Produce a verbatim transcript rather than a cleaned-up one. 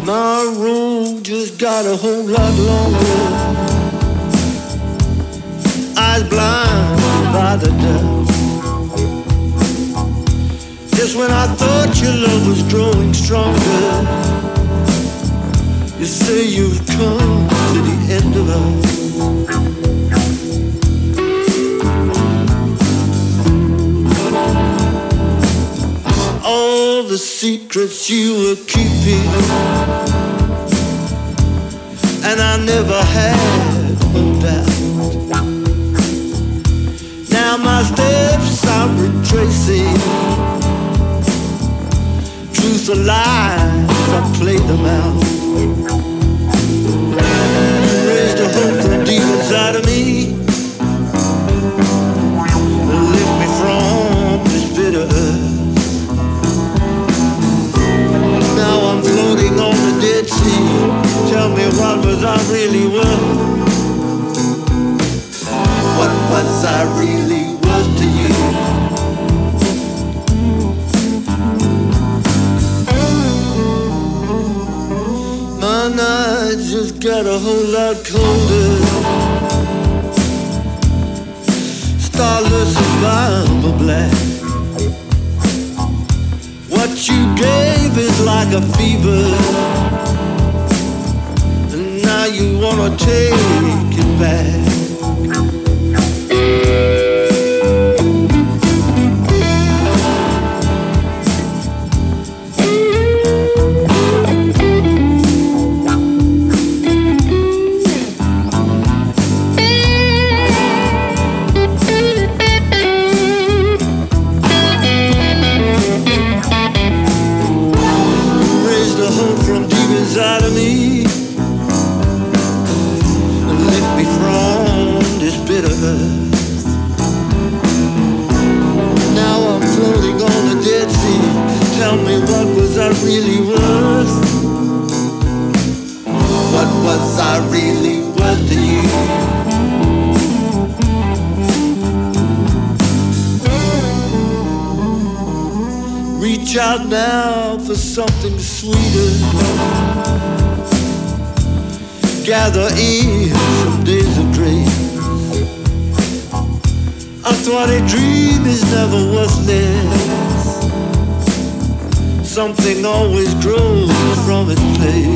My road just got a whole lot longer. Eyes blinded by the dust. Just when I thought your love was growing stronger, you say you've come to the end of us. All the secrets you were keeping, and I never had a doubt. Now my steps I'm retracing. Truth or lies, I play them out. Raise the hope from deep inside of me, lift me from this bitter earth. Now I'm floating on the Dead Sea. Tell me, what was I really worth? What was I really worth to you? My nights just got a whole lot colder. Starless survival black. What you gave is like a fever, and now you wanna take it back. Inside of me, and lift me from this bitter earth. Now I'm floating on the Dead Sea. Tell me, what was I really worth? What was I really worth to you? Reach out now for something sweeter. Gather in some days of grace. I thought a dream is never worthless. Something always grows from its place.